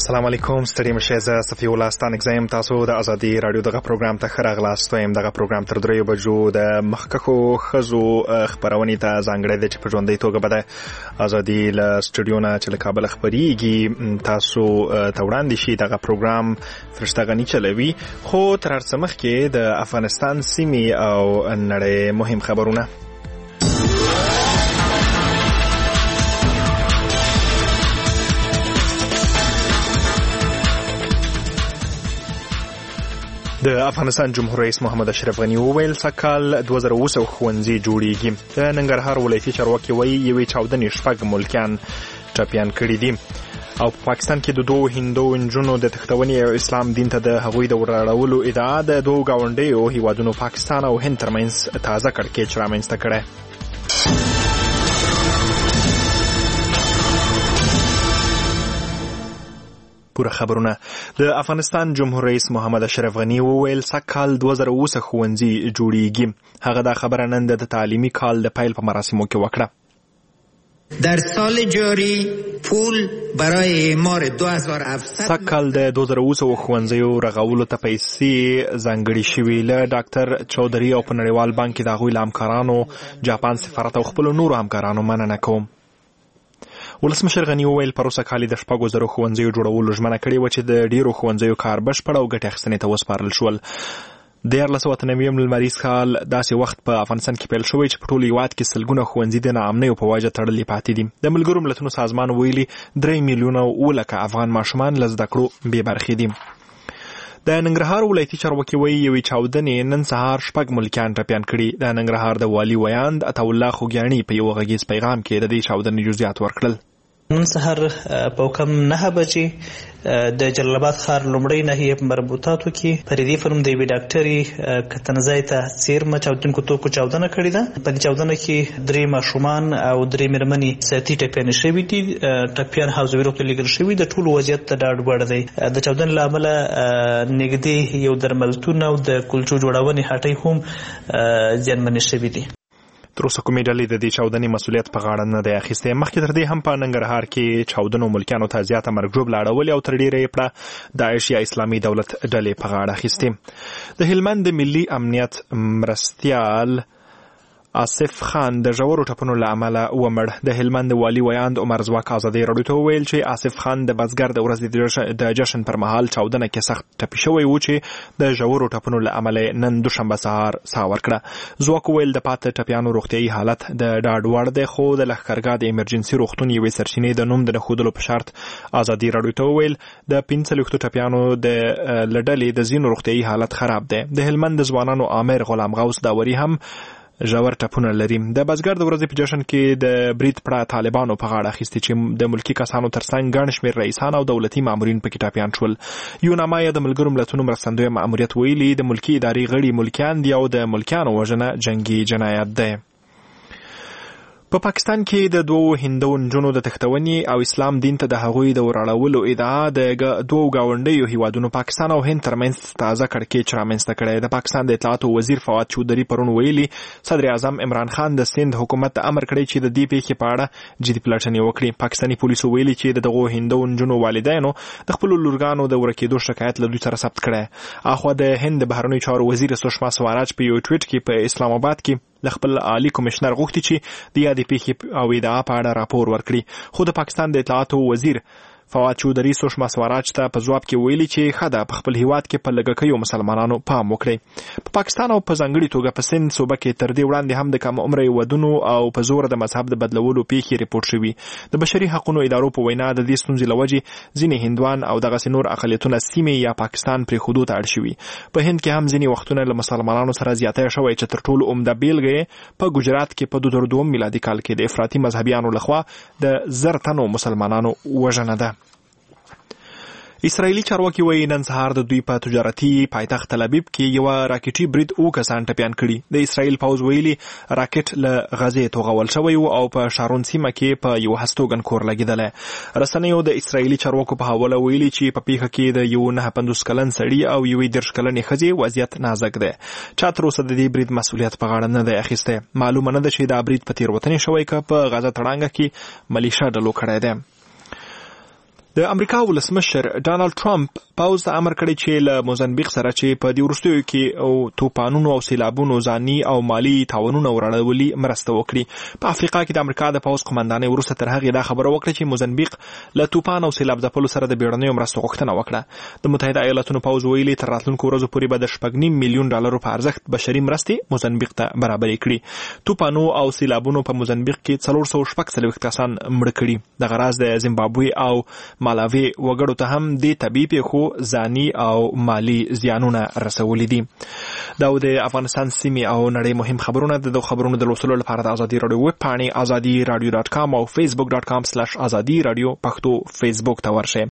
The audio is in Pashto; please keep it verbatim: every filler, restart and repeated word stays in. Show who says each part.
Speaker 1: السلام علیکم ستړي مشه زه صفی الله ستانک زم تاسو د ازادي رادیو دغه پروګرام ته خره غلاست ویم دغه پروګرام تر دریو بجو د مخکخو خزو خبرونه ته ځانګړی د چې په ژوندۍ توګه بده ازادي ل سټډیو نه چې له کابل خبريږي تاسو ته وړاندې شي دغه پروګرام فرشته غنی چلوي خو تر څو مخکې د افغانستان سیمې او نړۍ مهم خبرونه د افغانستان جمهور رئیس محمد اشرف غنی وویل سکهال دوه زره اوه ښوونځي جوړیږي د ننګرهار ولایتي چارواکي وایي یوې چاودنې شپږ ملکیان ټپیان کړي دي او په پاکستان کې د دوه هندو نجونو د تښتونې او اسلام دین ته د هغوی د وراړولو ادعا د دوه ګاونډیو هیوادونو پاکستان او هند ترمنځ تازه کړکېچ رامنځته کړی. پوره خبرونه د افغانستان جمهور رئیس محمد اشرف غنی وویل سکهال دوه زره اوه ښوونځي جوړیږي. هغه دا خبره نن د تعلیمي کال د پیل په مراسمو کې وکړه.
Speaker 2: در سال جاری پول برای اعمار دو هزار و هفتصد
Speaker 1: سکهال د دوه زره اوه ښوونځیو رغولو ته پیسې ځانګړې شوې له ډاکټر چودري او په نړیوال بانک کې د هغوی له همکارانو جاپان سفارت او خپلو نورو همکارانو مننه کوم. ولسمشر غنی وویل پروسه کال د شپږو زرو ښوونځیو جوړولو ژمنه کړې و چې د ډیرو ښوونځیو کار بشپړ او ګټې اخیستنې ته وسپارل شول. د دیارلس سوه اته نوي لمریز کال داسې وخت په افغانستان کې پیل شوی چې په ټول هیواد کې سلګونه ښوونځي د ناامنیو په وجه تړلي پاتې دي. د ملګرو ملتونو سازمان ویلي درې میلیونه اوه لکه افغان ماشومان له زده کړو بې برخې دي. د ننګرهار ولایتي چارواکي وایي یوې چاودنې نن سهار شپږ ملکیان ټپیان کړي. د ننګرهار د والي ویاند عطاالله خوږیاڼي په یو غږیز پیغام کې د دې چاودنې جزئیات ورکړل.
Speaker 3: نن سهار په کم نه بجې د جلال آباد ښار لومړۍ ناحیې په مربوطاتو کې فريدي فرم د یوې ډاکټري کتنځای ته څیرمه چاودونکو توکو چاودنه کړې ده. په دې چاودنه کې درې ماشومان او درې مېرمنې سیاسي ټپیانې شوي دي. ټپیان حوزوي روغتون لیږل شوي د ټولو وضعیت ته ډاډ وړ دی. د چاودنې له امله نږدې یو درملتون او د کلچو جوړونې هټۍ هم زیانمنې شوي دي.
Speaker 1: تر اوسه کومې ډلې د دې چاودنې مسؤلیت په غاړه نه دی اخیستی. مخکې تر دې هم په ننګرهار کې چاودنو ملکیانو ته زیاته مرګ ژوبله اړولې او تر ډېره یې پړه داعش یا اسلامي دولت ډلې په غاړه اخیستې. د هلمند د ملي امنیت مرستیال آصف خان د ژورو ټپونو له امله ومړ. د هلمند والي ویاند عمر ځواک ازادي راډیو ته وویل چې آصف خان د بزګر د ورځې د جشن پر مهال چاودنه کې سخت ټپي شوی و چې د ژورو ټپونو له امله نن دوشنبه سهار ساه ورکړه. ځواک وویل د پاته ټپیانو روغتیایي حالت د ډاډ وړ دی خو د لښکرګاه د ایمرجنسي روغتون یوې سرچینې د نوم د نښودلو په شرط ازادي راډیو ته وویل د پنځه څلوېښتو ټپیانو د له ډلې د ځینو روغتیایي حالت خراب دی. د هلمند د ځوانانو عامر غلام غوث داوري هم ژور ټپونه لري. د بزګر د ورځې په جشن کې د برید پړه طالبانو په غاړه اخیستي چې د ملکی کسانو ترڅنګ ګڼ شمېر رئیسان او دولتي مامورین پکې ټپیان شول. یوناما یا د ملګرو ملتونو مرستندوی ماموریت ویلي د ملکی ادارې غړي ملکیان دي او د ملکیانو وژنه جنگي جنایت دی. په پاکستان کې د دوه هندو نجونو د تښتونې او اسلام دین ته د هغوی د وراړولو ادعا د دوه ګاونډیو هیوادونو پاکستان او هند ترمنځ تازه کړکېچ رامنځته کړی. د پاکستان د اطلاعاتو وزیر فواد چودري پرون ویلي صدر اعظم عمران خان د سند حکومت ته امر کړی چې د دې پیښې په اړه جدي پلټنې وکړي. پاکستاني پولیسو ویلي چې د دغو هندو نجونو والدینو د خپلو لورګانو د ورکېدو شکایت له دوی سره ثبت کړی. اخوا د هند د بهرنیو چارو وزیر سشما سوراج په یو ټویټ کې په اسلام آباد کې د خپل عالی کمشنر غوښتي چې د یادې پیښې او ادعا په اړه راپور ورکړي. خو د پاکستان د اطلاعاتو وزیر فواد چودري سشما سوراج ته په ځواب کې ویلي چې ښه ده په خپل هیواد کې په لږکیو مسلمانانو پام وکړي. په پاکستان او په ځانګړي توګه په سند صوبه کې تر دې وړاندې هم د کم عمره ودونو او په زور د مذهب د بدلولو پیښې ریپورټ شوي. د بشري حقوقو ادارو په وینا د دې ستونزې له وجې ځینې هندوان او دغسې نور اقلیتونه سیمې یا پاکستان پرېښودو ته اړ شوي. په هند کې هم ځینې وختونه له مسلمانانو سره زیاتی شوی چې تر ټولو عمده بیلګه په ګجرات کې په دوه زره دوه میلادي کال کې د افراطي مذهبیانو لخوا د زر تنو مسلمانانو وژنه ده. اسرائیلي چارواکي وایي نن سهار د دوی په تجارتي پایتخت تل ابیب کې یو راکټي برید او کسان ټپیان کړي. د اسرائیل پوځ ویلي راکټ له غزې توغول شوی او په شارون سیمه کې په یو هستوګن کور لګیدلی. رسنیو د اسرائیلي چارواکو په حواله ویلي چې په پیښه کې د یو نه پنځوس کلن سړي او یوې دېرش کلنې ښځې وضعیت نازک دی. چا تر اوسه د دې برید مسؤلیت په غاړه نه دی اخیستی. معلومه نه ده چې دا برید په تېروتنې شوی که په غزه تړانګه کې ملیشه ډلو کړی دی. د امریکا ولسمشر ډانلډ ټرمپ پاوز ته امر کړی چې له موزمبیق سره چې په دې وروستیو کې او توپانونو او سیلابونو ځاني او مالی تاوانونه ورړولي مرسته وکړي. په افریقا کې د امریکا د پاوز قومندانۍ وروسته تر هغې دا خبره وکړه چې موزمبیق له توپان او سیلاب ځپلو سره د بیړنیو مرستو غوښتنه وکړه. د متحده ایالاتونو پاوز ویلي تر راتلونکو ورځو پورې به د شپږ نیم میلیون ډالرو په ارزښت بشري مرستې موزمبیق ته برابرې کړي. توپانو او سیلابونو په موزمبیق کې څلور سوه شپږ څلوېښت کسان مړه کړي. دغه راز د زیمبابوې او مالاوي وګړو ته هم د طبي پیښو ځاني او مالی زیانونه رسولي دي. دا د افغانستان سیمې او نړۍ مهم خبرونه د خبرونو د لوستلو لپاره د ازادي رادیو ویب پاڼې ازادي رادیو ډاټ کام او فیسبوک ډاټ کام سلیش ازادي رادیو پښتو فیسبوک ته ورشئ.